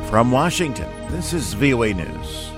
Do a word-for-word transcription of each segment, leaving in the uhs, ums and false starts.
From Washington, this is V O A News.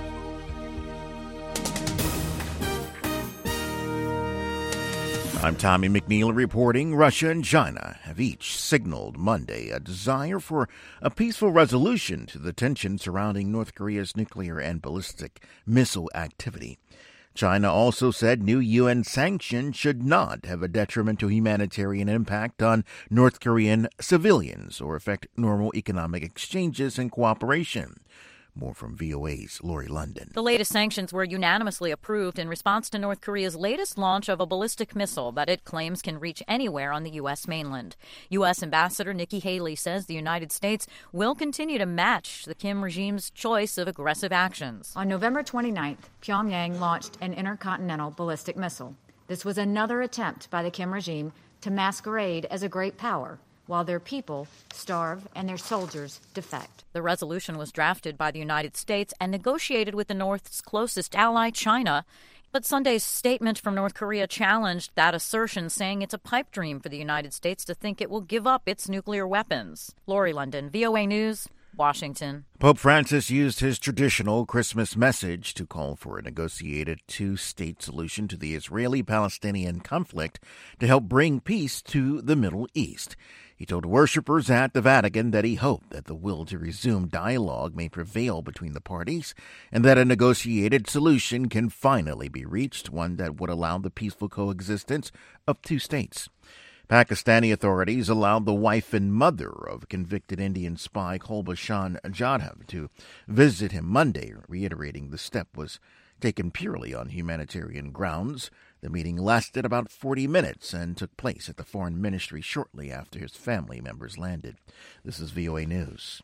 I'm Tommy McNeil reporting. Russia and China have each signaled Monday a desire for a peaceful resolution to the tension surrounding North Korea's nuclear and ballistic missile activity. China also said new U N sanctions should not have a detrimental humanitarian impact on North Korean civilians or affect normal economic exchanges and cooperation. More from V O A's Lori London. The latest sanctions were unanimously approved in response to North Korea's latest launch of a ballistic missile that it claims can reach anywhere on the U S mainland. U S Ambassador Nikki Haley says the United States will continue to match the Kim regime's choice of aggressive actions. On November twenty-ninth, Pyongyang launched an intercontinental ballistic missile. This was another attempt by the Kim regime to masquerade as a great power, while their people starve and their soldiers defect. The resolution was drafted by the United States and negotiated with the North's closest ally, China. But Sunday's statement from North Korea challenged that assertion, saying it's a pipe dream for the United States to think it will give up its nuclear weapons. Lori London, V O A News, Washington. Pope Francis used his traditional Christmas message to call for a negotiated two-state solution to the Israeli-Palestinian conflict to help bring peace to the Middle East. He told worshippers at the Vatican that he hoped that the will to resume dialogue may prevail between the parties and that a negotiated solution can finally be reached, one that would allow the peaceful coexistence of two states. Pakistani authorities allowed the wife and mother of convicted Indian spy Kulbhushan Jadhav to visit him Monday, reiterating the step was taken purely on humanitarian grounds. The meeting lasted about forty minutes and took place at the Foreign Ministry shortly after his family members landed. This is V O A News.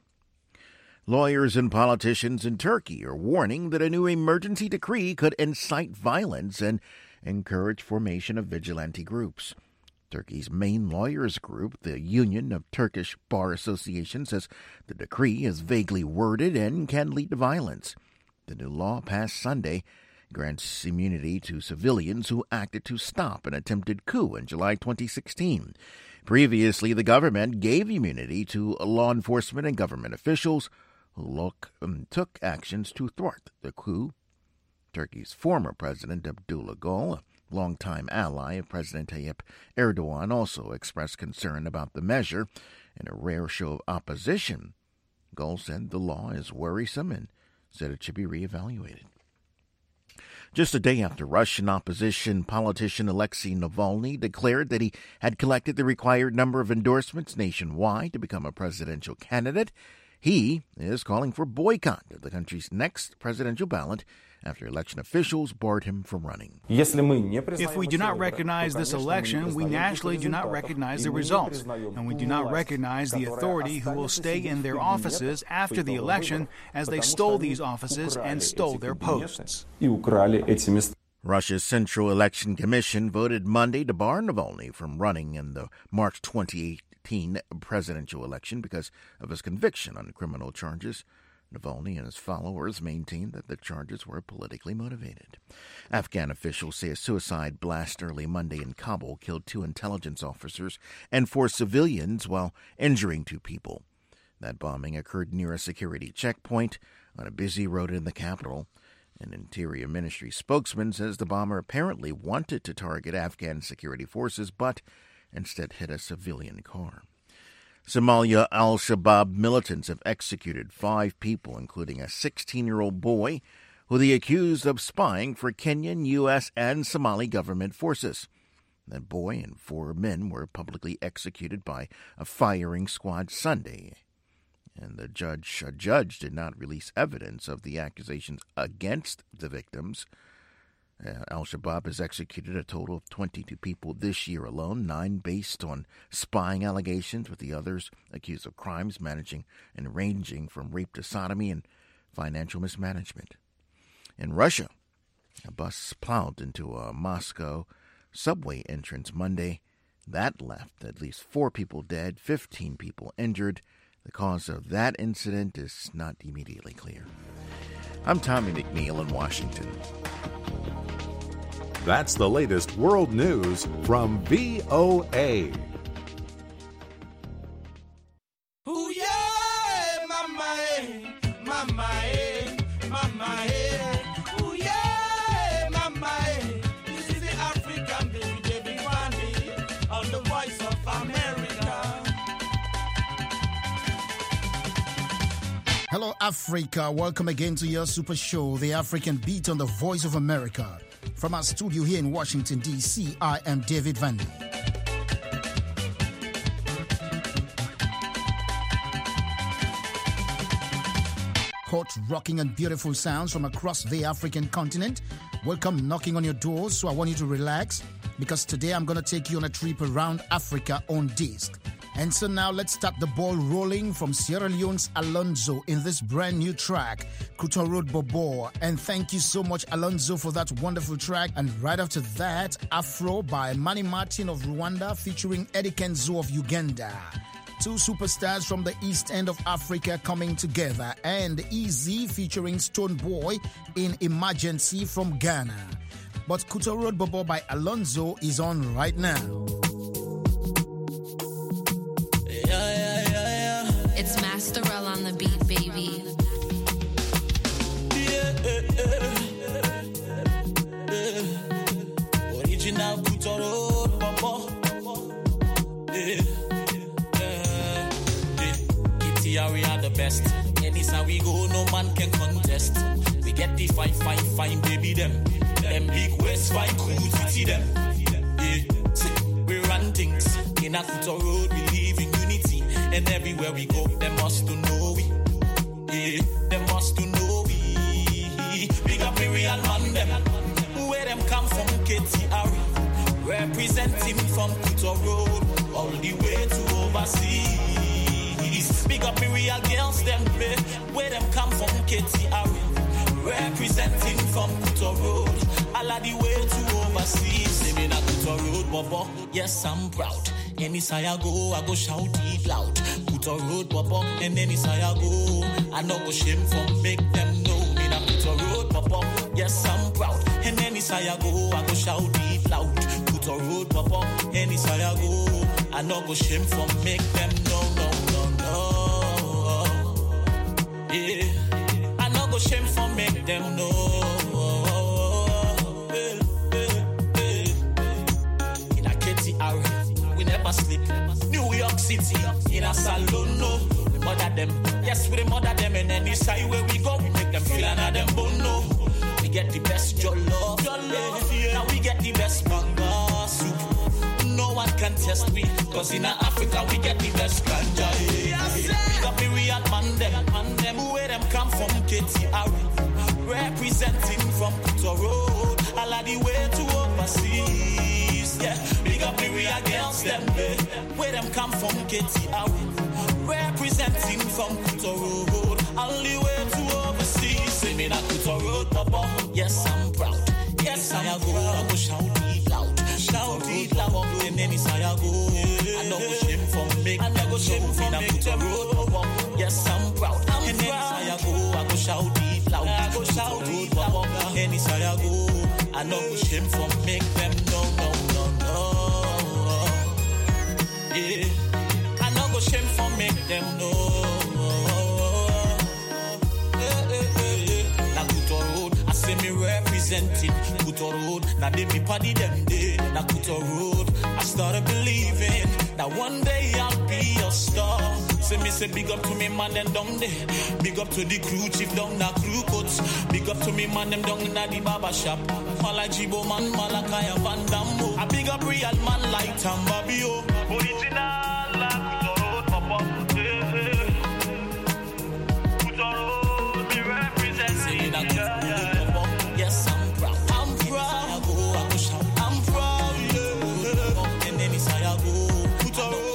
Lawyers and politicians in Turkey are warning that a new emergency decree could incite violence and encourage formation of vigilante groups. Turkey's main lawyers group, the Union of Turkish Bar Associations, says the decree is vaguely worded and can lead to violence. The new law passed Sunday grants immunity to civilians who acted to stop an attempted coup in July twenty sixteen. Previously, the government gave immunity to law enforcement and government officials who look, um, took actions to thwart the coup. Turkey's former president, Abdullah Gül, a longtime ally of President Tayyip Erdogan, also expressed concern about the measure in a rare show of opposition. Gül said the law is worrisome and said it should be reevaluated. Just a day after Russian opposition politician Alexei Navalny declared that he had collected the required number of endorsements nationwide to become a presidential candidate, he is calling for boycott of the country's next presidential ballot after election officials barred him from running. If we do not recognize this election, we naturally do not recognize the results, and we do not recognize the authority who will stay in their offices after the election, as they stole these offices and stole their posts. Russia's Central Election Commission voted Monday to bar Navalny from running in the March twenty eighteen presidential election because of his conviction on criminal charges. Navalny and his followers maintained that the charges were politically motivated. Afghan officials say a suicide blast early Monday in Kabul killed two intelligence officers and four civilians while injuring two people. That bombing occurred near a security checkpoint on a busy road in the capital. An Interior Ministry spokesman says the bomber apparently wanted to target Afghan security forces, but instead hit a civilian car. Somalia al-Shabaab militants have executed five people, including a sixteen-year-old boy who they accused of spying for Kenyan, U S, and Somali government forces. That boy and four men were publicly executed by a firing squad Sunday, and the judge, a judge did not release evidence of the accusations against the victims. Uh, Al-Shabaab has executed a total of twenty-two people this year alone, nine based on spying allegations, with the others accused of crimes managing and ranging from rape to sodomy and financial mismanagement. In Russia, a bus plowed into a Moscow subway entrance Monday. That left at least four people dead, fifteen people injured. The cause of that incident is not immediately clear. I'm Tommy McNeil in Washington. That's the latest world news from V O A. Ooh, yeah, mama. mama, eh, mama, eh, mama, eh, ooh yeah, mama, eh. This is the African baby, baby Wandy, on the Voice of America. Hello, Africa. Welcome again to your super show, The African Beat on the Voice of America. From our studio here in Washington, D C, I am David Vandy. Hot, rocking and beautiful sounds from across the African continent. Welcome knocking on your doors, so I want you to relax because today I'm going to take you on a trip around Africa on disc. And so now let's start the ball rolling from Sierra Leone's Alonzo in this brand new track, Kuto Road Bobo. And thank you so much, Alonzo, for that wonderful track. And right after that, Afro by Manny Martin of Rwanda featuring Eddie Kenzo of Uganda. Two superstars from the east end of Africa coming together, and Easy featuring Stone Boy in Emergency from Ghana. But Kuto Road Bobo by Alonzo is on right now. Yeah, yeah, yeah, yeah. It's Masterell on the beat, baby. Yeah, yeah, yeah. Original Kuto Road Bobo. Yeah. We are the best. Anytime we go, no man can contest. We get the fine, fine, fine baby them. Them big waist fine cool to see them. Yeah, see, we run things in a Kuto Road. We live in unity, and everywhere we go, they must to know we. Yeah, they must to know we. Big up the real man them. Where them come from, K T R. Representing from Kuto Road all the way to overseas. Big up me real girls, them babe. Where them come from, K T R. Representing from Kuto Road, all of the way to overseas. Say me na Kuto Road, Bobo. Yes, I'm proud. Any side I go, I go shout it loud. Kuto Road, Bobo. And any side I go, I no go shame for make them know. Me na Kuto Road, Bobo. Yes, I'm proud. And any side I go, I go shout it loud. Kuto Road, Bobo. Any side I go, I no go shame for make them know. No, no, no. Yeah, I no go shame for make them know. Yeah, yeah, yeah. In a K T R, we never sleep. New York City, in a salon, no. We mother them, yes, we mother them. And any side where we go, we make them feel another them bono. We get the best jollof, jollof, yeah. Now we get the best manga soup. No one can test me, cause in Africa we get the best ganja. Yes, we got the real man them, man them. Where them come from, K T R. Representing from Kuto Road, all of the way to overseas. Yeah, we got the real girls them, eh. Where them come from, K T R. Representing from Kuto Road, all the way to overseas. Say me na Kuto Road, Papa. Yes, I'm proud. Yes, I go, I go shout it loud. Shout it loud, and any side I go, I no go shame for make, I no go shame for make the road. Yes, I'm proud. I'm and any side I go, I go shout it loud. I go shout it loud. Any side I go, I no go shame for make them no, no, no, no. Yeah, I no go shame for make them know. Yeah, yeah, yeah. Na Kuto Road, I say me representing Kuto Road. Now they me party them day. Na Kuto Road, I started believing that one day I'll be a star. Say me say big up to me man them down there. Big up to the crew chief down na crew coats. Big up to me man them down na the barber shop. Malajibo man, Malakaya Van Dambo. I big up real man like Tambabio. Original la Kuto Road, Papa. Kuto Road, me represent. Say me na Kuto Road, Papa. Yes, I'm proud. I'm proud. I go, I go shout. I'm proud. Yeah. And then it's I go. Kuto Road.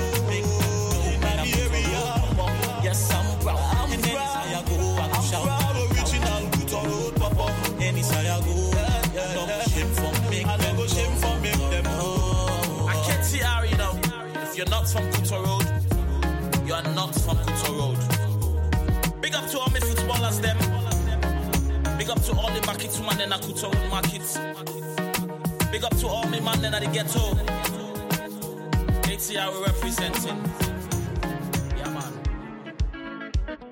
Yes, I'm proud. I'm and proud. I go, I go I'm shout. Proud. Original Kuto Road, Papa. Any side I go, yeah, yeah, I don't yeah. go shame for make I don't go shame for make them know. I can't see how you know. If you're not from Kuto Road, you are not from Kuto Road. Big up to all my footballers, them. Big up to all the markets women in the Kuto Road markets. Big up to all my man in the ghetto. A T R representing. Yeah, man.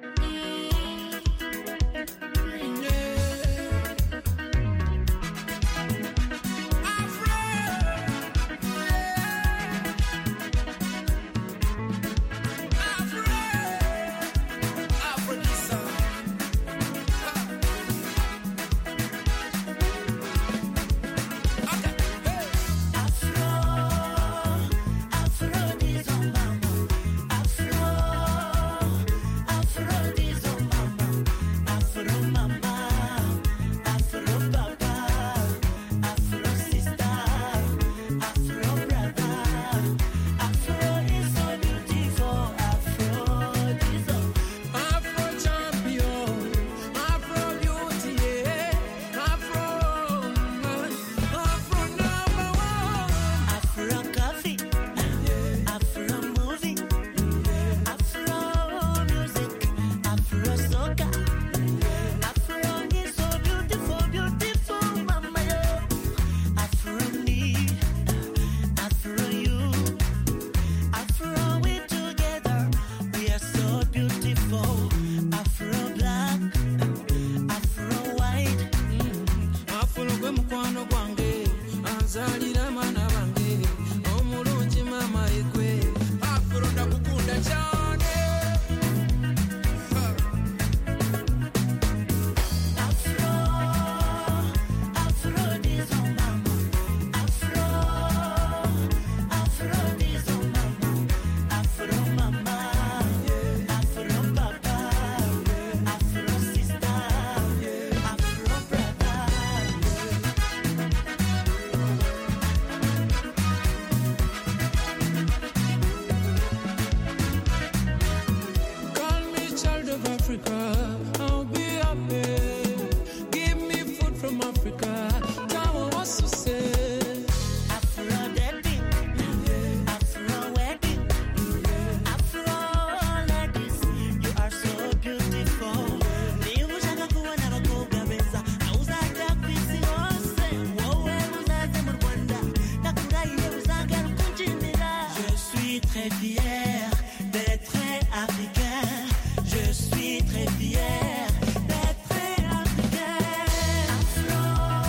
Africa, I'll be happy. Give me food from Africa. Tell me what to say. Afro daddy, Afro wedding, Afro ladies, you are so beautiful. Ni ushaka kuwa na bakoga beza, auza tapisi ose. Wowe uzaze mu Rwanda, nakurahiye uzaga rukunjimira. Je suis très fier d'être africain. Je suis très fier d'être africain. Afro,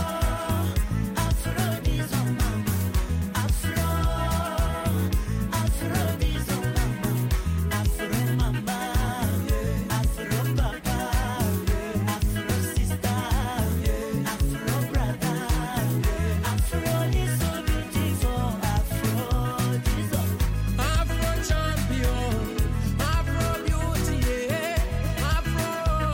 Afro disons maman. Afro, Afro disons maman. Afro mama, Afro papa, Afro sister, Afro brother. Afro is so beautiful. Afro disons. Afro champion, Afro beauty, yeah. Afro,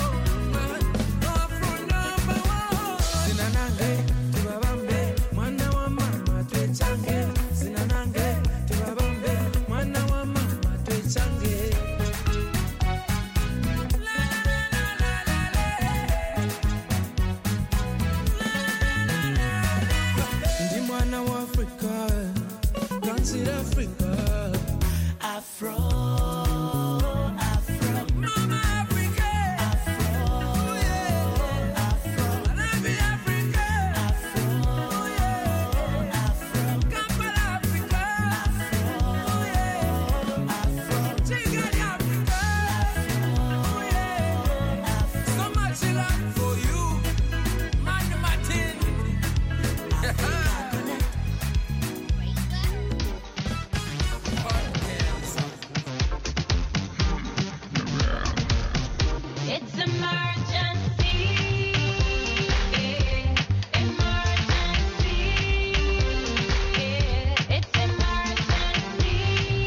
Afro number one. Sinanange, tubabambe, mwana wa mama twechange. Sinanange, tubabambe, mwana wa mama twechange. La la la la la la la. Ndi mwana wa Afrika, Country Africa. Afro, Afro, Mama Africa, Afro, yeah. Afro, I love you, Africa, Afro, yeah. Afro, Kampala, Africa, yeah. Afro, Kigali, Africa, yeah. So much love for you, Man Martin. It's emergency, emergency, it's emergency,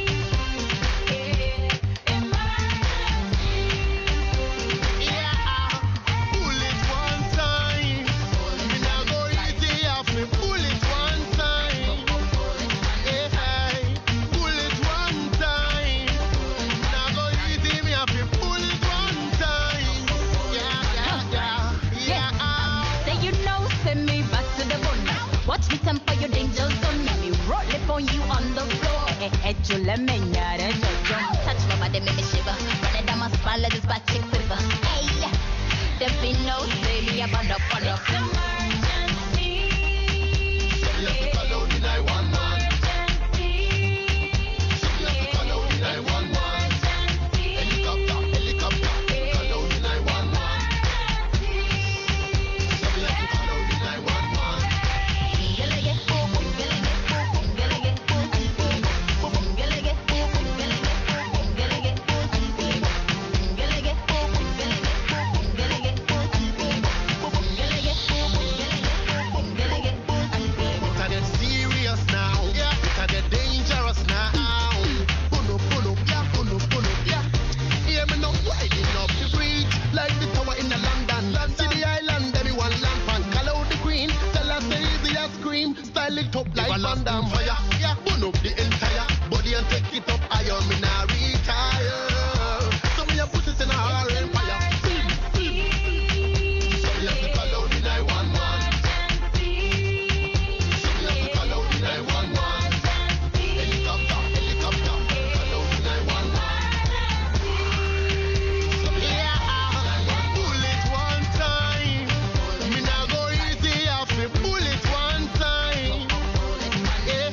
emergency. Yeah, pull it one time. Me nah go easy off me. Pull it one time. Yeah, pull it one time. Nah go easy me off me. Pull it one time. Yeah, yeah, yeah, yeah. Say you know, send me back to the bone. Watch me temper your danger zone. Let me roll it on you on the floor. Eh, eh, you let me know that you don't touch my body, make me shiver. Run it down my spine, let this back kick quiver. Hey, there be no say me about up on up. Emergency. You have to call out the nine one one. You have to call out the nine one one. Helicopter, helicopter. Call out the nine one one. You have to call out the nine one one. It a get serious now. Yeah, it a get dangerous now. Pull up, pull up, yeah, pull up, pull up, yeah. Hear me now, winding up the bridge like the tower in the London. Land to the island, everyone land pan. Call out the queen, tell us the easiest scream. Style it up like Van Damme fire. Yeah, burn up the entire body and take it up higher. Me nah retire. So me a put it in a hard empire. So you have to call out the nine one one. So you have to call out the nine one one. Helicopter, helicopter. Call out the nine one one. Yeah, pull it one time. Me nah go easy off me. Pull it one time. Yeah.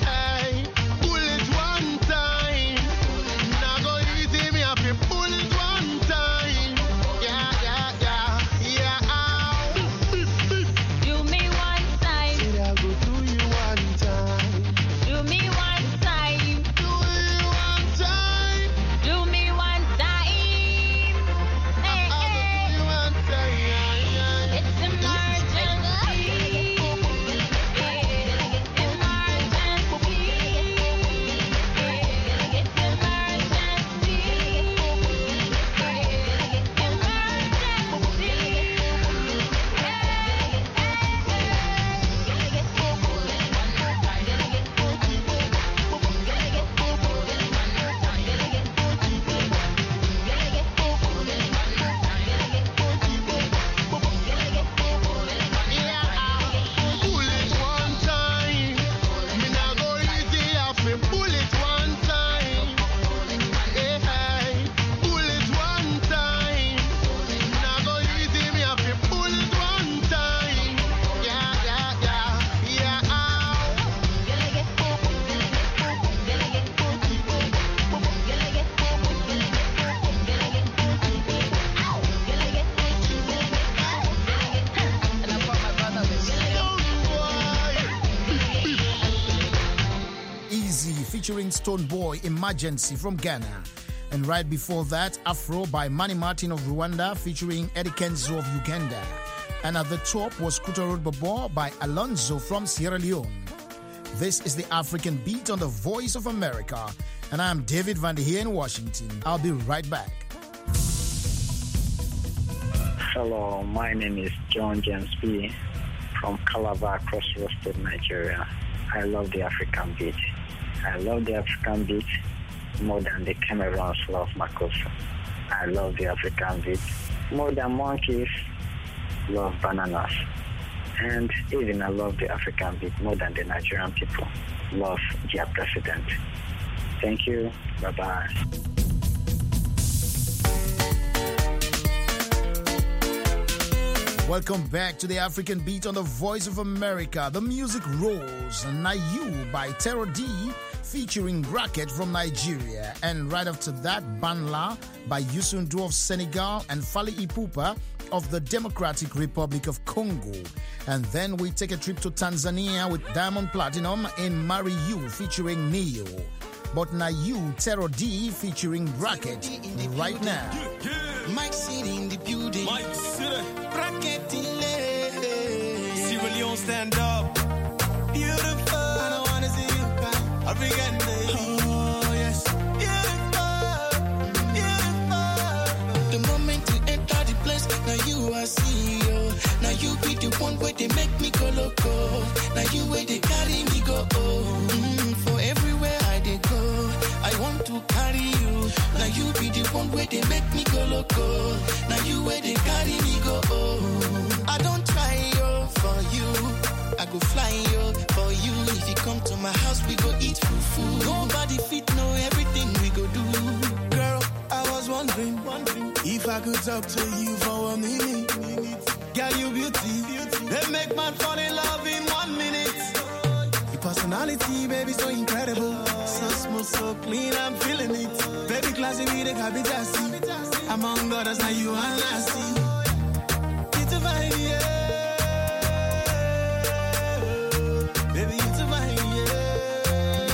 featuring Stone Boy Emergency from Ghana. And right before that, Afro by Manny Martin of Rwanda featuring Eddie Kenzo of Uganda. And at the top was Kuta Road Bobo by Alonzo from Sierra Leone. This is the African Beat on the Voice of America. And I'm David Van Der Heer in Washington. I'll be right back. Hello, my name is John James B. from Calabar, Cross River State, Nigeria. I love the African beat. I love the African beat more than the Cameroons love Makossa. I love the African beat more than monkeys love bananas. And even I love the African beat more than the Nigerian people love their president. Thank you. Bye-bye. Welcome back to the African Beat on the Voice of America. The music rolls. Nayu by Terror D featuring Bracket from Nigeria. And right after that, Banla by Youssou of Senegal and Fally Ipupa of the Democratic Republic of Congo. And then we take a trip to Tanzania with Diamond Platinum in Marry You featuring Neo. But Nayu, Terror D featuring Bracket right now. Yeah, yeah. Mike City in the building. Mike City. Bracket delay. Sierra Leone stand up. Beautiful. I don't wanna see you cry. African day. Oh yes. Beautiful. Beautiful. The moment you enter the place, now you are C E O. Now you be the one where they make me go loco. Now you where they carry me go. Oh. Mm, for everywhere I they go, I want to carry you. Now you be the one where they make me go loco. Now you where they carry me go. Oh. I don't try yo for you. I go fly yo for you. If you come to my house, we go eat fufu. Nobody fit know everything we go do. Girl, I was wondering, wondering if I could talk to you for a minute. Girl, you beauty, beauty. They make man fall in love in one minute. Your personality, baby, so incredible. So smooth, so clean, I'm feeling it. Baby, classy, me, the Kabitasi. Among others, now you are nasty. It's a vibe, yeah. Baby, it's a vibe, yeah.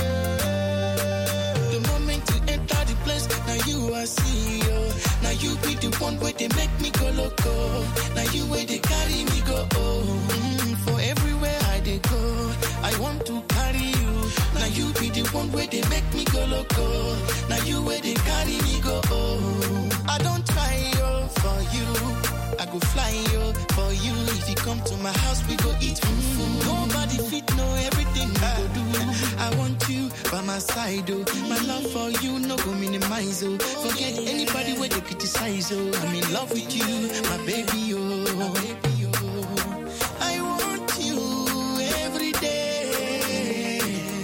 The moment you enter the place, now you are C E O. Now you be the one where they make me go loco. Now you where they carry me go. Oh. Mm, for everywhere I they go, I want to carry you. Now you be the one where they make me go loco. Now you where they carry me go. Oh. I don't try yo for you. I go fly yo for you. If you come to my house, we go eat fufu. Nobody fit know everything we go do. I want you by my side, oh. My love for you no go minimize, oh. Forget anybody where they criticize, oh. I'm in love with you, my baby, oh. My baby, oh. I want you every day.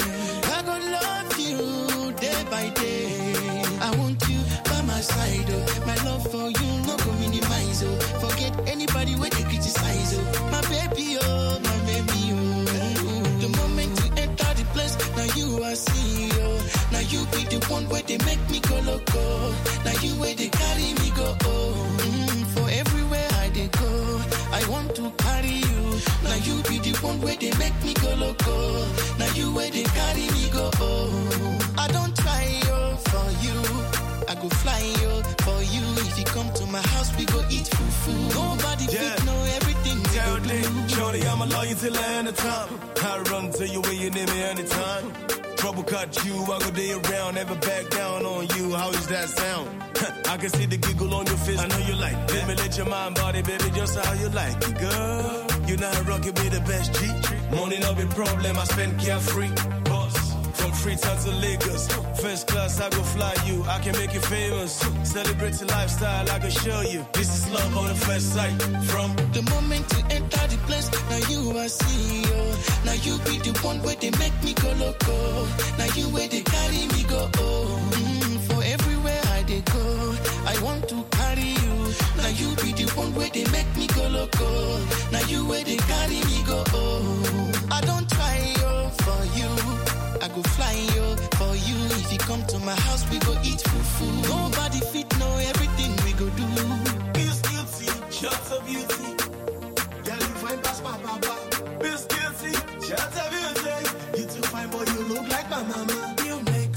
I go love you day by day. I want you by my side, oh. My love for you no go minimize, oh. Forget anybody where they criticize, oh. My baby, oh, my baby, oh. The moment you enter the place, now you are C E O. Now you be the one where they make me go loco. Now you where they carry me go. Oh. Mm, for everywhere I they go, I want to carry you. Now you be the one where they make me go loco. Now you where they carry me go. Oh. I don't try yo for you. I go fly yo for you. If you come to my house, we go eat fufu. Nobody yeah. fit know everything we go do. Shorty, I'ma love you till the end of time. I run to you when you need me anytime. Trouble cut you, I go day around, never back down on you. How is that sound? I can see the giggle on your face. I know you like that. Let me let your mind body, baby, just how you like it, girl. You know how rockin' be the best G. Money no be problem, I spend carefree. Boss. From Freetown to Lagos, first class I go fly you. I can make you famous. Celebrate the lifestyle, I can show you. This is love on the first sight. From the moment you enter the place, now you are C E O. Now you be the one where they make me go loco. Now you where they carry me go. Oh. Mm, for everywhere I they go, I want to carry you. Now you be the one where they make me go loco. Now you where they carry me go. Oh. I don't try yo for you. I go fly yo for you. If you come to my house, we go eat fufu. Nobody fit know everything we go do. Miss Guilty, shots of beauty. Girl, you fine past my papa. Miss Guilty, shots of beauty. You too fine, boy, you look like my mama. You make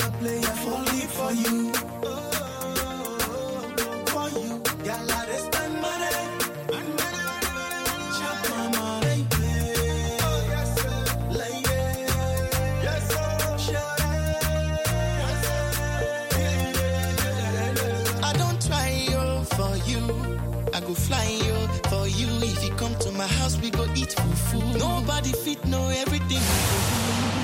go fly, yo. For you, if you come to my house, we go eat fufu. Nobody fit know everything we go do.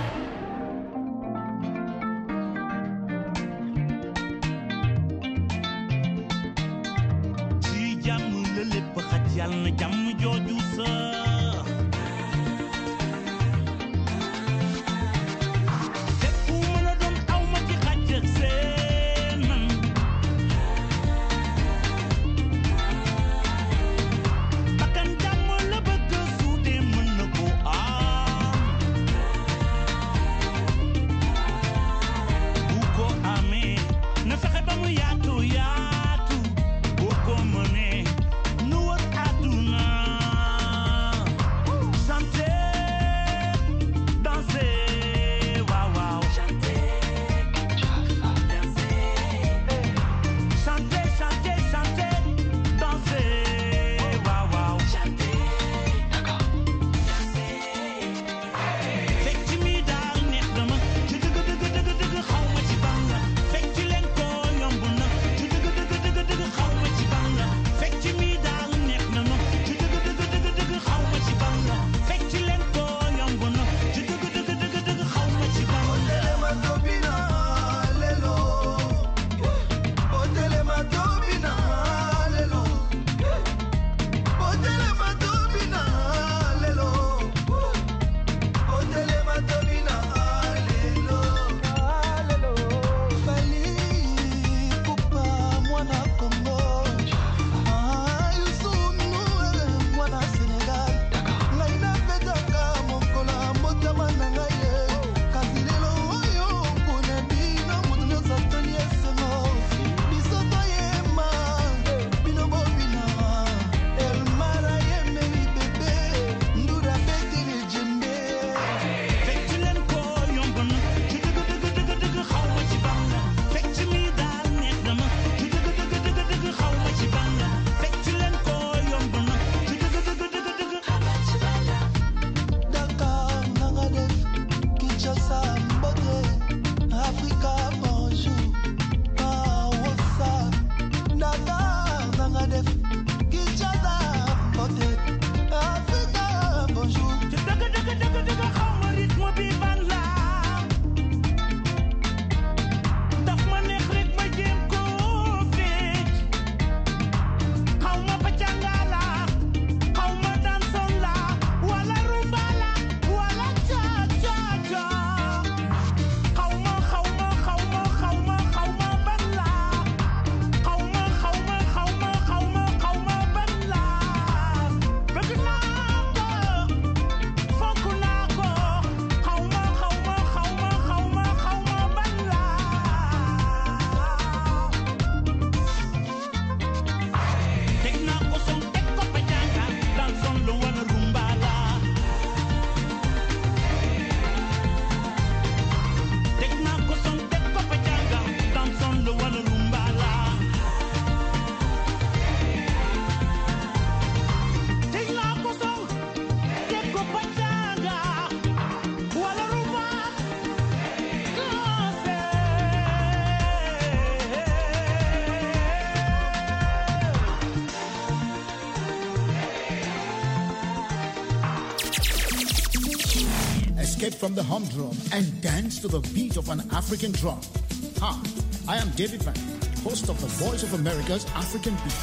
Escape from the humdrum and dance to the beat of an African drum. Hi, I am David Van, host of the Voice of America's African Beat.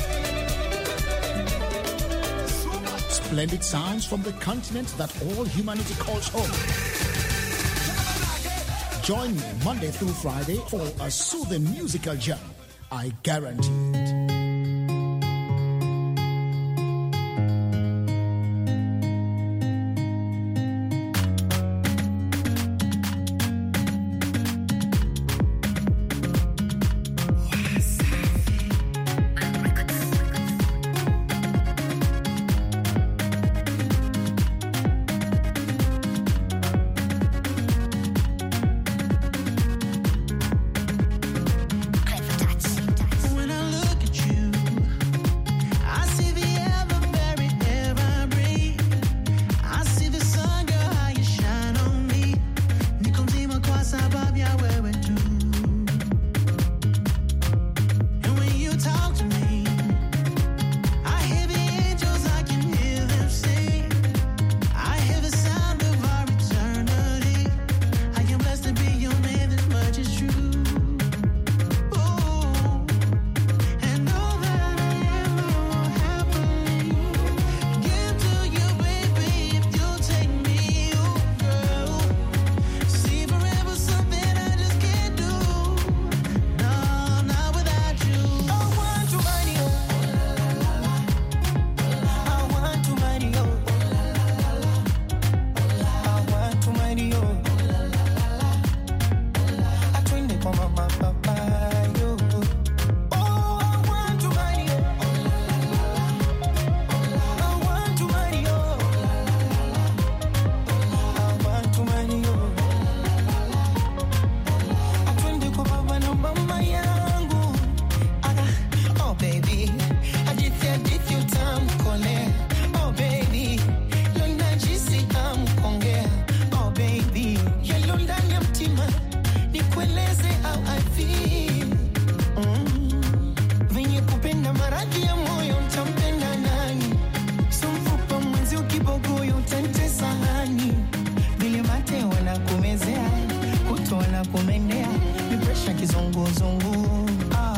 Splendid sounds from the continent that all humanity calls home. Join me Monday through Friday for a soothing musical jam. I guarantee it. When I look at you, baby. Hadithi hadithi utamkolea. Oh baby, leo najisi amkongea. Oh baby, yalo ndani ya mtima nikueleze how I feel. Mm. Venye kupenda maradhi ya moyo mtampenda nani? Sumfupa mwenzi ukibogoyo utantesa hani. Vile mate wanakumezea, kuto wanakumendea, ni pressure kizunguzungu. Ah.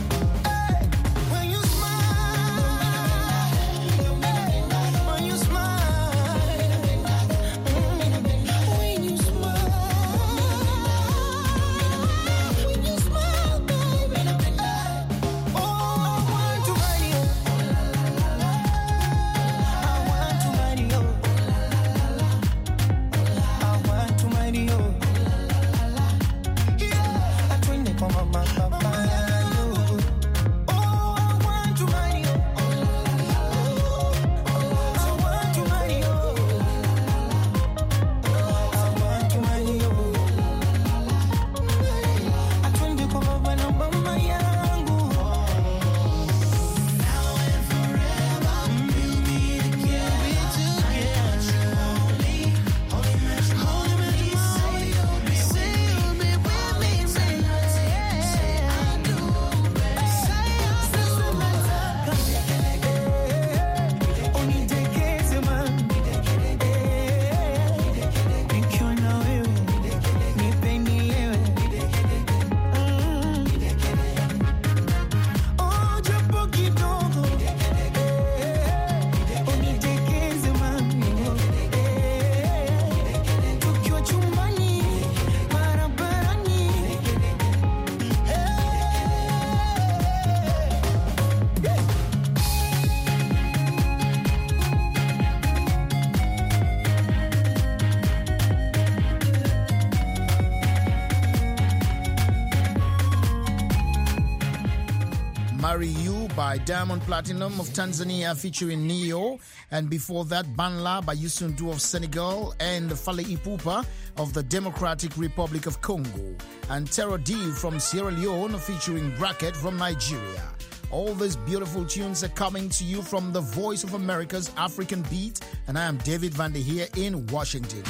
Marry You by Diamond Platinum of Tanzania featuring Neo, and before that Banla by Youssou N'Dour of Senegal and Fally Ipupa of the Democratic Republic of Congo, and Terror D from Sierra Leone featuring Bracket from Nigeria. All these beautiful tunes are coming to you from the Voice of America's African Beat, and I am David Van Der here in Washington.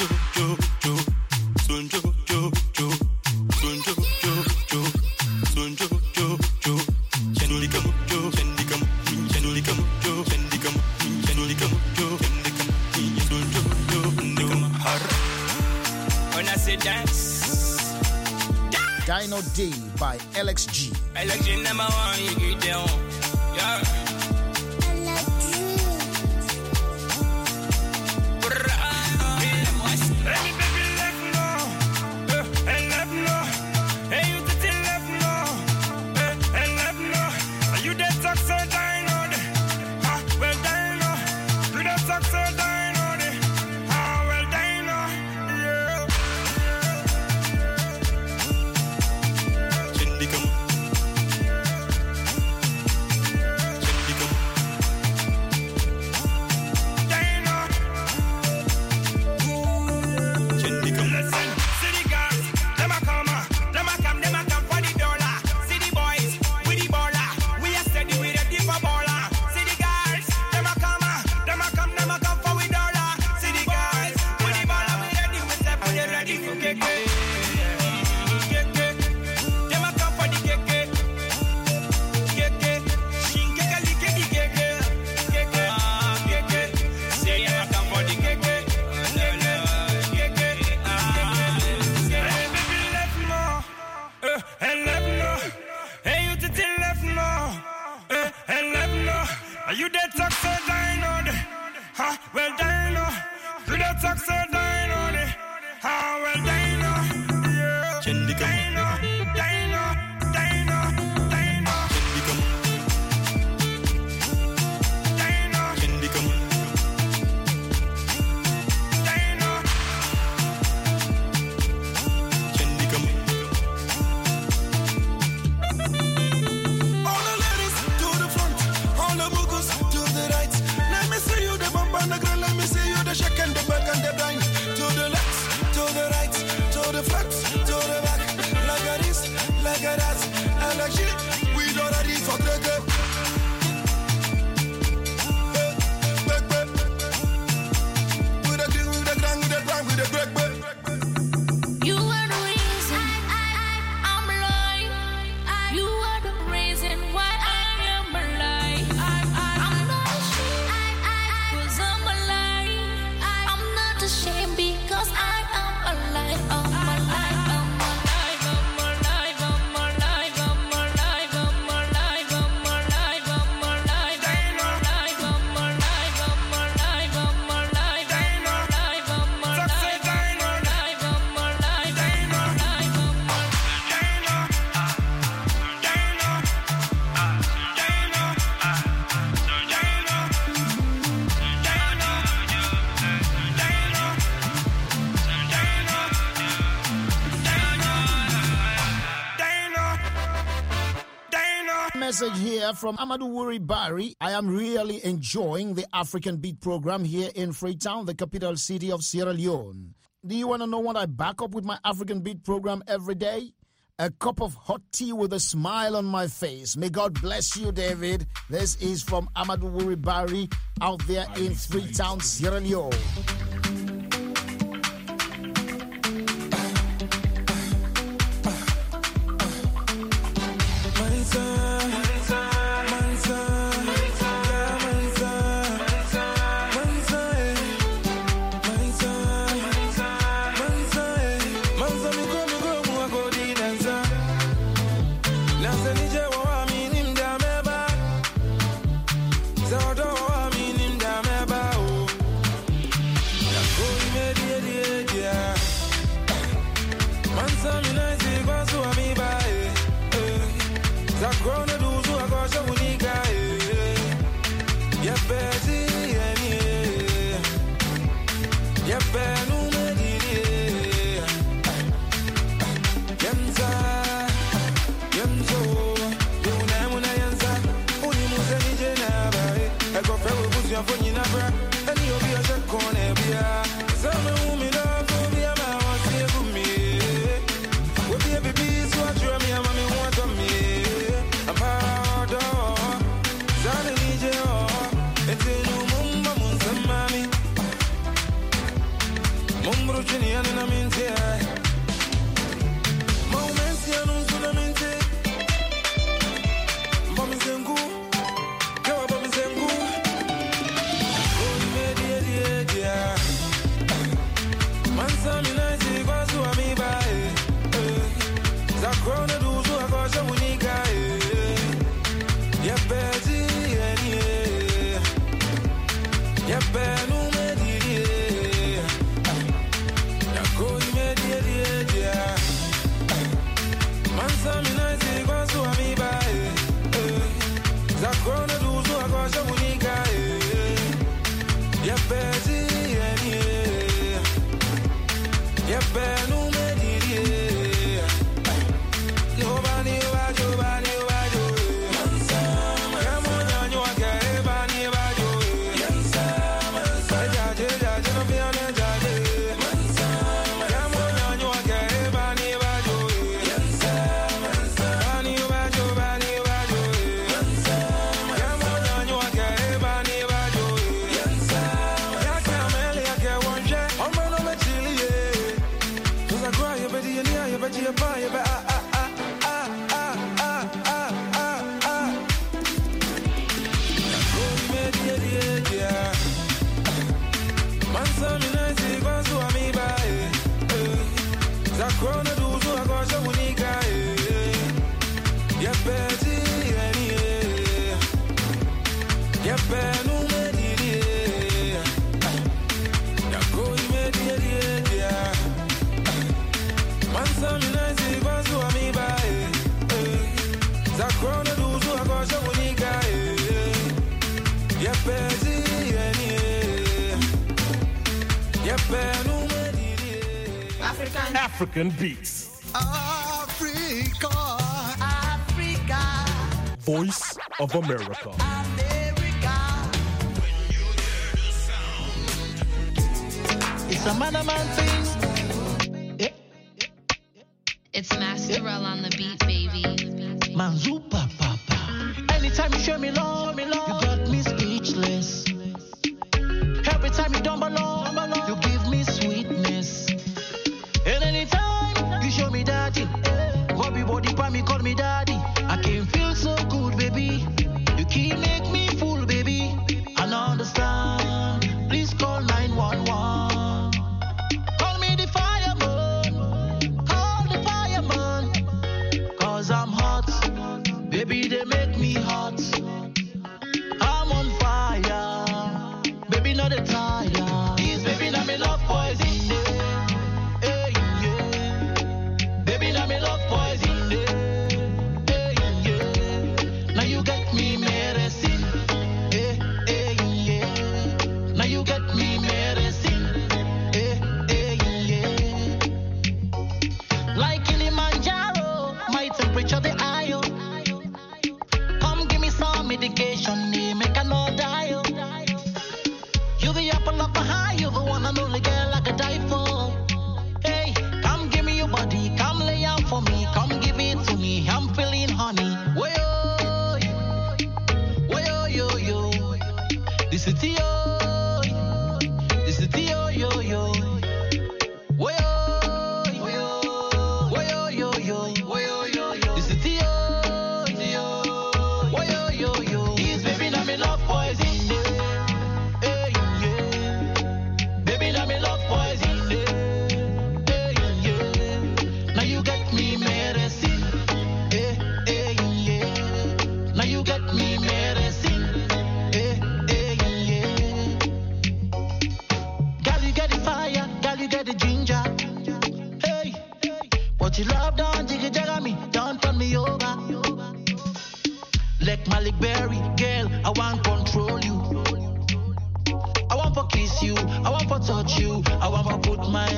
When I say dance, Dino Day by L X G. L X G number one, you get down. Yeah. You dead talk so dino, ha, well dino. You dead talk so dino, ha, well dino. Yeah, dino, dino, dino, dino, dino. All the ladies to the front, all the muggles to the right. Let me see you the bump and the grill, let me see you the shake and the back and the blind. message here from Amadou Wuri Bari. I am really enjoying the African Beat program here in Freetown, the capital city of Sierra Leone. Do you want to know what I back up with my African Beat program every day? A cup of hot tea with a smile on my face. May God bless you, David. This is from Amadou Wuri Bari out there in Freetown, Sierra Leone. African Beats. Africa, Africa. Voice of America. America. It's a man a man thing. Yeah. It's Masterell on the beat, baby. Manzupa papa. Anytime you show me love, me love, you got me speechless. Every time you dumble low, you give me sweetness. And anytime you show me daddy, Bobby body pa me call me daddy. I can feel so good, baby. You keep make me fool, baby. I don't understand. Please call nine one one. Call me the fireman. Call the fireman. Cause I'm hot. Baby, they make me hot.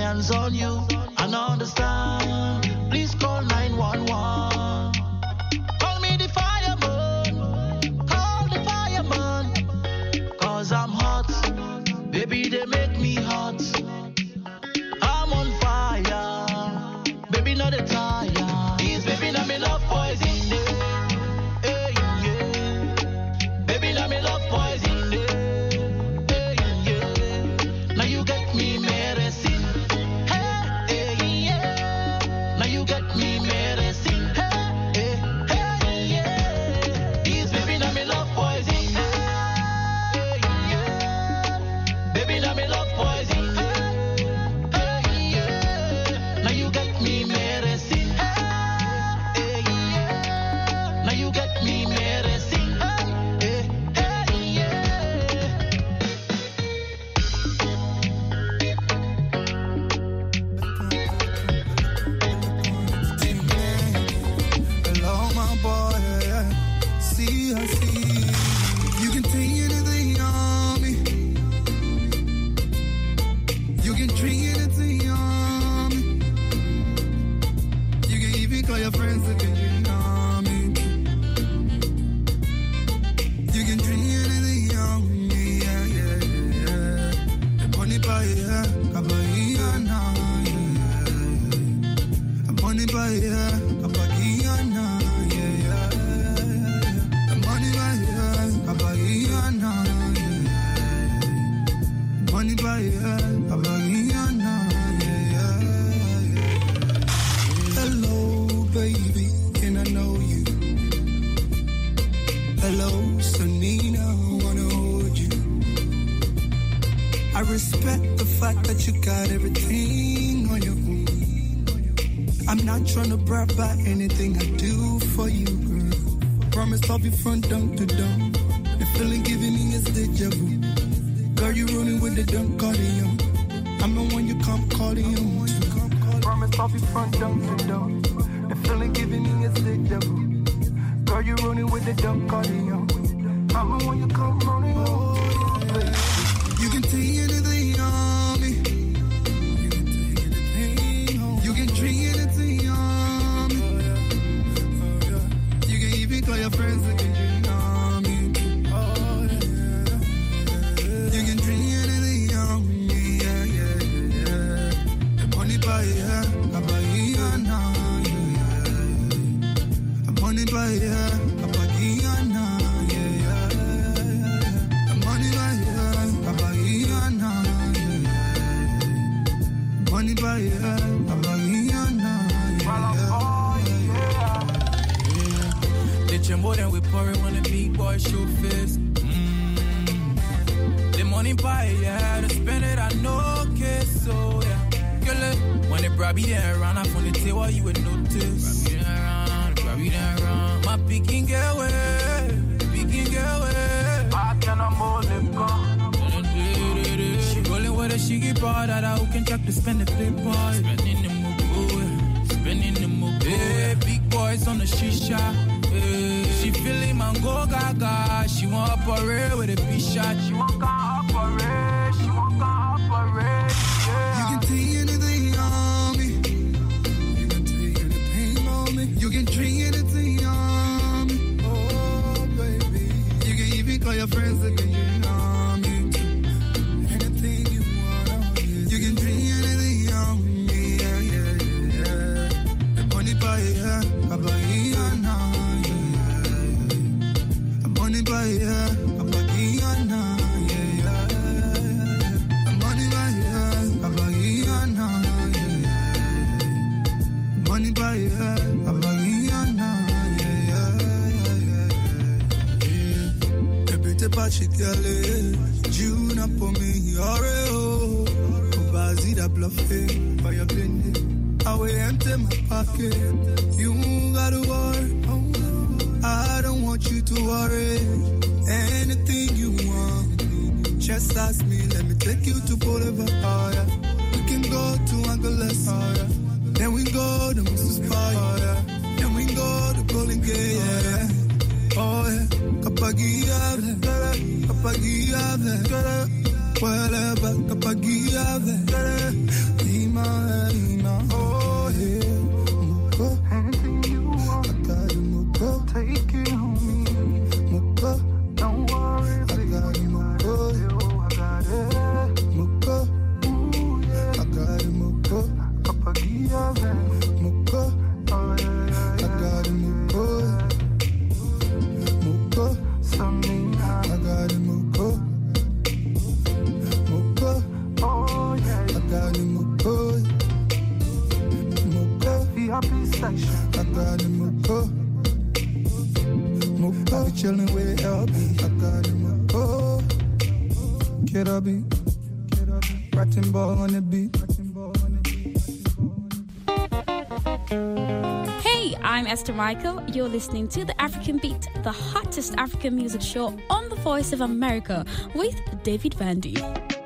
hands on you and understand. Please call nine one one. Call me the fireman. Call the fireman. Cause I'm hot. Baby, they make me hot. I'm on fire. Baby, not a tire. These baby, not me love poison. Hey, yeah. Baby, not me love poison. Hey, yeah. Now you get me medicine. Hey, hey, yeah. Now you get me medicine. Hey, hey, hey, yeah. These baby, not me love poison. Hey, yeah. Baby, now me love poison. Hey, yeah. Now you get me medicine. Hey, yeah. Now you get me medicine. Hey, hey, yeah. Hello, my boy. Yeah. See, I see. You can take anything on me. You can drink anything on me. You can even call your friends that can drink on me. You can drink anything on me. Yeah, yeah, yeah. Money by yeah, Kabahiana. Yeah. Money by yeah, Kabahiana. Yeah, yeah. Money by yeah, Kabahiana. Yeah. Money by yeah, Kabahiana. Yeah, yeah. Hello, baby, can I know you? Hello, Sonina, wanna hold you. I respect the fact that you got everything on your own. I'm not trying to brag about anything I do for you, girl. Promise I'll be front down to down. The feeling giving me is deja vu. Girl, you rolling with the dumb cardio. I'm the one you come calling on. Promise I'll be front down to down. The feeling giving me is deja vu. Girl, you rolling with the dumb cardio. I'm the one you come rolling on. You can take anything on me. You can drink anything on me. You can even call your friends that can drink on me. You can drink anything on me. Yeah, yeah, yeah. The money by yeah, Kabahiana. Yeah. The money by yeah, Kabahiana. Yeah, yeah. The money by yeah, Kabahiana. Yeah. Money by yeah, Kabahiana. They tremble then we pour it when the big boy show face. Mm. The money pie, yeah, to spend it, I know, okay, so yeah. Girl, eh, when they grab you there around, I from the table, you would notice. Grab you there around, grab you there around. My picking get away, picking get away. I cannot hold them car. She rolling with a shiggy bar that I who can check to spend the paper. Spending the move, spending the move. Hey, big boys on the shisha. Hey, she feeling man go gaga. She want operate with a big shot. She want to operate. She want to operate. Yeah. You can take anything on me. You can take anything on me. You can drink anything on me. Oh, baby. You can even call your friends that can drink on me. Anything you want. You can drink anything on me. Yeah, yeah, yeah. The money by yeah, Kabahiana. Money by yeah, Kabahiana, yeah, yeah. Money by yeah, Kabahiana, yeah, yeah. Money by yeah, Kabahiana, yeah, yeah, yeah. Ebite pachikale, Juna po me yoreo, Kubazi da bluffé, fire blending. I will empty my pocket. You gotta worry. I don't want you to worry. Anything you want, just ask me. Let me take you to Boulevard. Oh, yeah. We can go to Angeles. Oh, yeah. Then we go to Missus Pie. Oh, yeah. Then we go to Golden Gate. Yeah. Oh yeah. Kapagiave, Kapagiave, whatever, kapagiave, ima, ima, oh yeah, muko, anything you want, I got it, muko, take it on me, muko, don't worry, I got it, muko, I got it, muko, ooh yeah, I got it, muko, kapagiave, muko, oh yeah, I got it, muko, muko, something, I got it, muko. Oh yeah, I got it, Moko. Moko, V I P section. I got it, Moko. Moko, I be chillin' with L B. I got it, Moko. Kid up beat, ratting ball on the beat. Hey, I'm Esther Michael. You're listening to The African Beat, the hottest African music show on the Voice of America with David Vandy.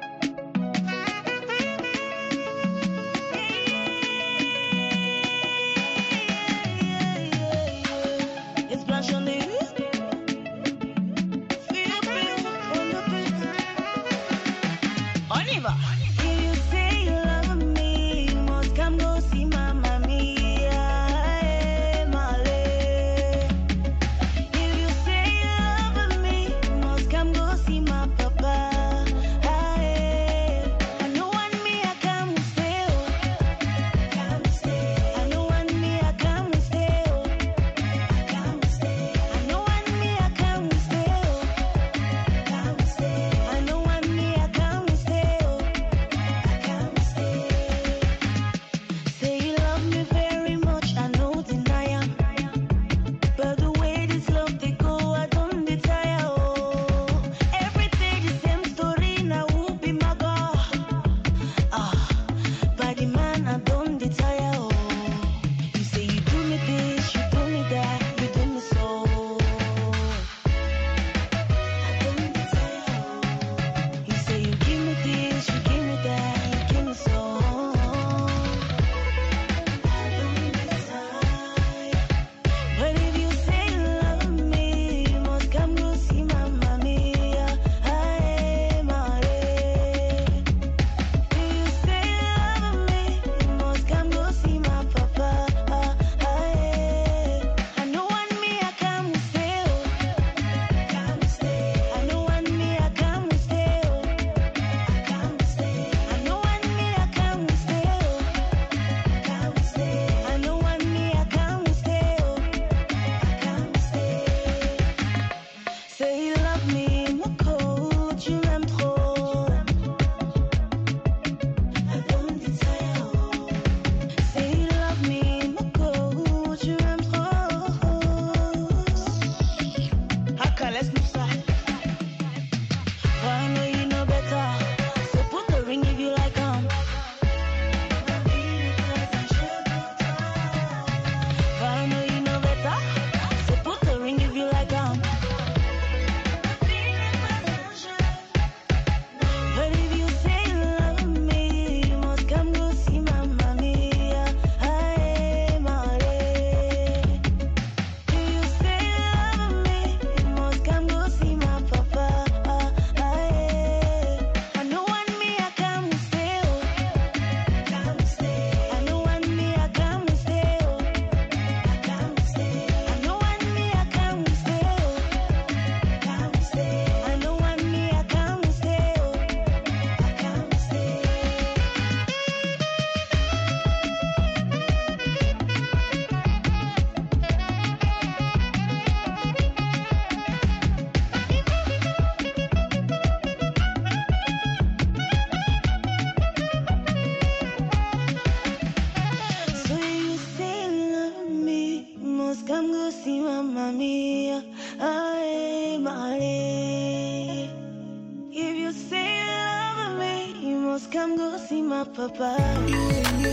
Papa. Yeah, yeah,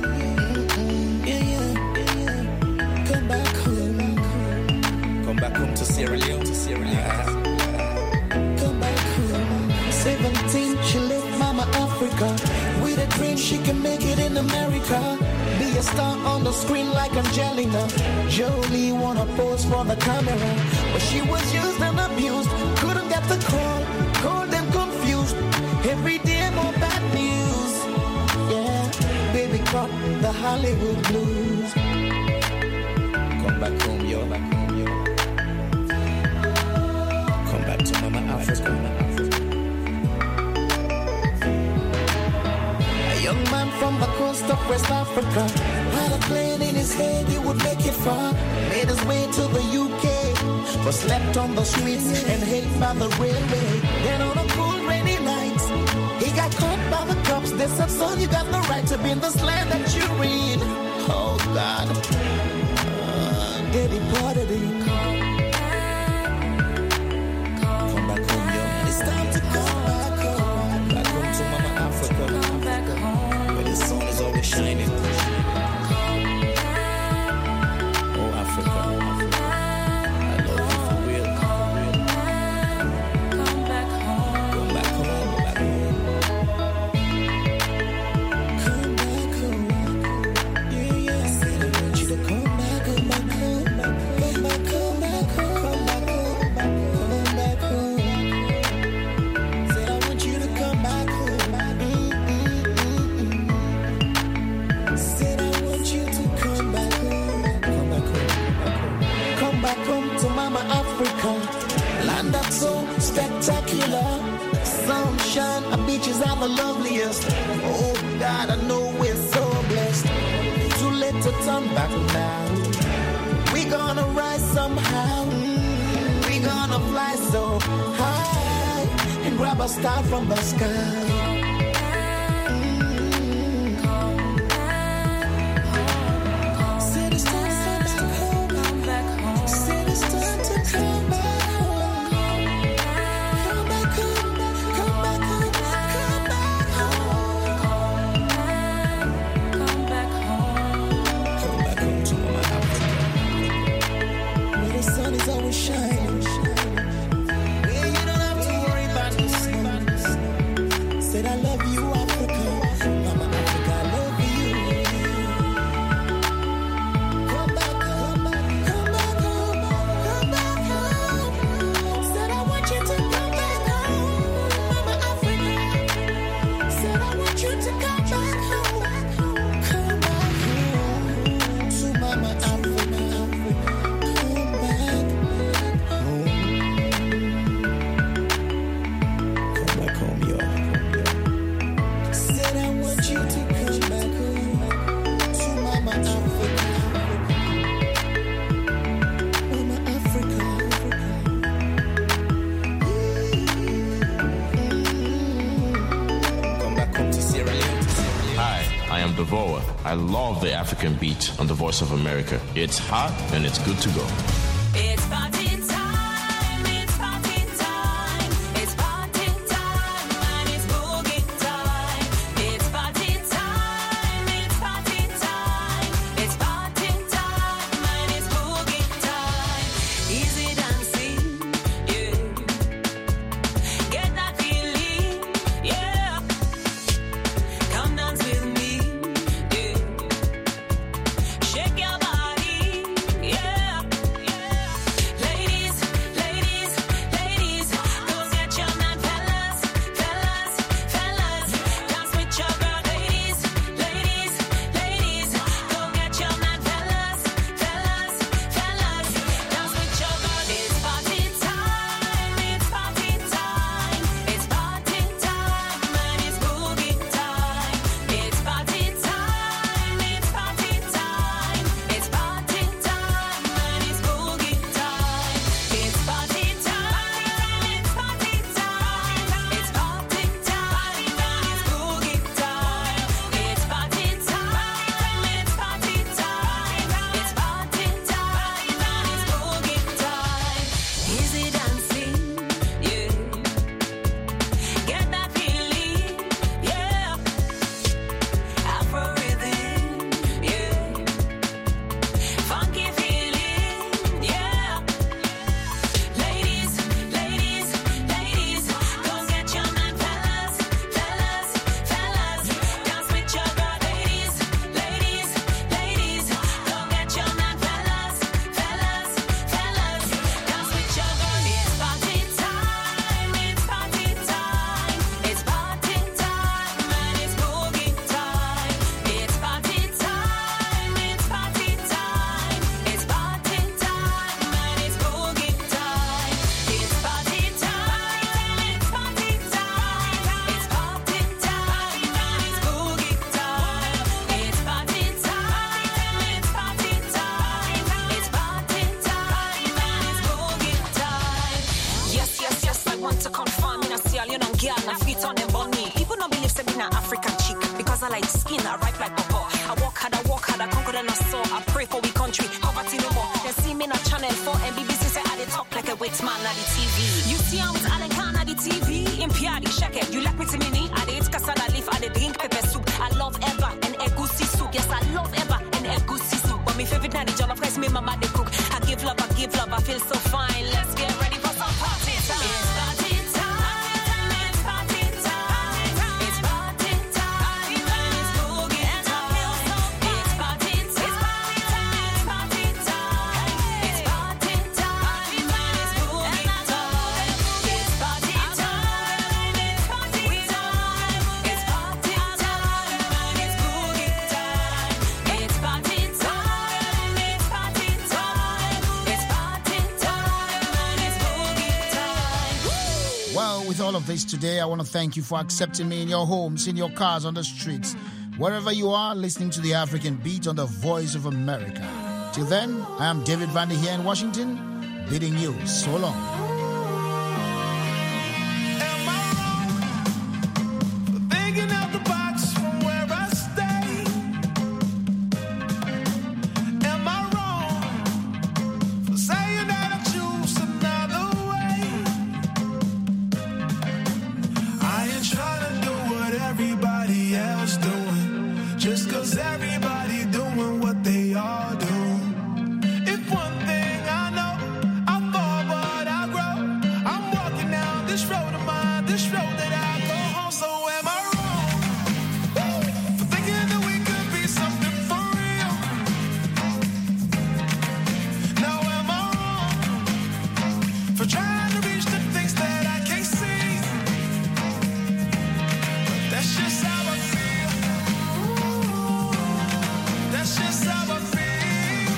yeah, yeah. Come back home. Come back home to Sierra Leone, to Sierra Leone. Come back home. seventeen, she left Mama Africa. With a dream she can make it in America. Be a star on the screen like Angelina Jolie. Wanna pose for the camera, but she was used and abused. Couldn't get the call, cold and confused. Hollywood blues. Come back home, yo. Back home, yo. Come back to Mama Africa. A young man from the coast of West Africa had a plan in his head he would make it far. Made his way to the U K, but slept on the streets and hate by the railway. Then on a cool rainy night, he got caught by the cops. They said, son, you got no right to be in this land that you read. Oh, God. Uh, they deported him. Come back home, yo. It's time to come back home. Back home to Mama Africa. Come back home. Where the sun is always shining. Oh, Africa. I love you for real. Come back home. Come back home. Back home. Come back home. Yeah, yeah. I said I want you to come back, come back home. Come back, come back home. Come back home. Come back home. Said I want you to come back home. Mm-mm-mm-mm. Said I want you to come back home. Come back home. Come back home to Mama Africa. Land that's so spectacular. Sunshine, our beaches are the loveliest. Oh God, I know we're so blessed. Too late to turn back now. We gonna rise somehow. Mm, we gonna fly so high and grab a star from the sky. Said it's time to come back home. Said it's time to come back home. Come back home, come back home, come back home. Come back home. Come back home to Mama Africa. Where the sun is always shining. Where you don't have to worry about the sun. Said I love you, Africa. Mama Africa, I love you. Come back home, come back home, come back home. Said I want you to come back home, Mama Africa. Said I want you to come back home, come back home to Mama Africa. Come back home, come back home, yo. Said I want you to come back home to Mama Africa. Mama Africa. Come back home to Sierra Leone. Hi, I am Devoa. I love the African beat on the Voice of America. It's hot and it's good to go. It's party time, it's party time, it's party time, and it's boogie time. It's party time, it's party time, it's party time, and it's boogie time. Easy dancing, yeah. Get that feeling, yeah. Come dance with me, yeah. Shake your body, yeah, yeah. want to confirm in a stallion and girl, and feet on them bunny. People don't believe say me an African chick because I like skin, I ripe like papa. I walk hard, I walk hard, I conquer and I saw. I pray for we country, poverty no more. They see me in a channel four and B B C say I dey talk like a wet man at the T V. You see I'm with Alan Khan at the T V. In Piadi, check it. You like me to mini? I dey eat cassava leaf, I dey drink pepper soup. I love Eva and egusi soup. Yes, I love Eva and egusi soup. But me favorite na the jollof rice, me mama dey cook. I give love, I give love, I feel so fine. Let's get ready for some party time. It's party time, it's party time. It's party time, and it's boogie time. It's party time, it's party time. It's party time, and it's boogie time. It's party time, it's party time. It's party time, and it's boogie time. It's party time, it's party time. It's party time, and it's boogie time. Well, with all of this today, I want to thank you for accepting me in your homes, in your cars, on the streets, wherever you are, listening to the African Beat on the Voice of America. Till then, I am David Vandy here in Washington, bidding you so long. Thinking out the box from where I stay. Am I wrong for saying that I choose another way? I ain't trying to do what everybody else doing, just cause everybody doing what they all do. If one thing I know, I fall but I grow. I'm walking down this road of mine, this road that I go home. So am I wrong for thinking that we could be something for real? Now am I wrong for trying to reach the things that I can't see? But that's just how I feel. That's just how I feel.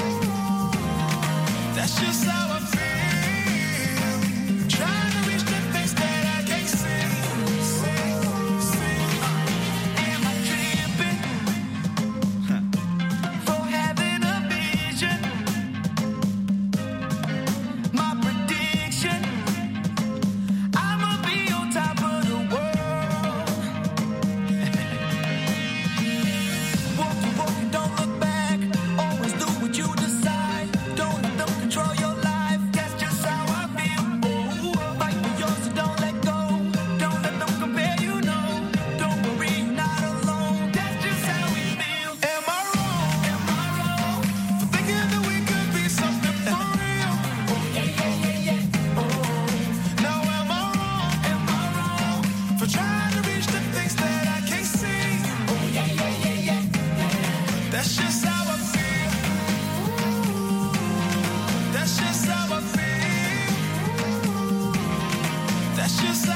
That's just how I feel. Trying to reach the things that I can't see. See, see. Am I tripping for having a vision? My prediction, I'ma be on top of the world. Walk you, walk you, don't look back. Always do what you decide. Don't let them control your life. That's just how I feel. Oh, fight for yours, so don't let go. Don't let them compare you, no. Don't worry, you're not alone. That's just how we feel. Am I wrong? Am I wrong for thinking that we could be something for real? Oh, yeah, yeah, yeah, yeah. Oh, now am I wrong? Am I wrong for trying to reach the things that I can't see? Oh, yeah, yeah, yeah, yeah. That's just how I feel. That's just how I feel. That's just